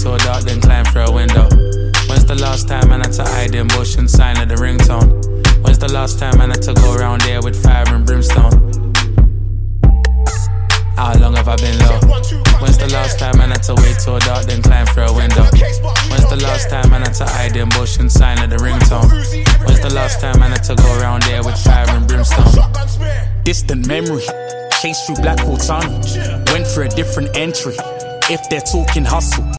too dark, then climb through a window? When's the last time I had to hide in bush and sign at the ringtone? When's the last time I had to go around there with fire and brimstone? How long have I been low? When's the last time I had to wait till dark, then climb through a window? When's the last time I had to hide in bush and sign at the ringtone? When's the last time I had to go around there with fire and brimstone? Distant memory, chased through Blackwall Tunnel, went for a different entry. If they're talking hustle,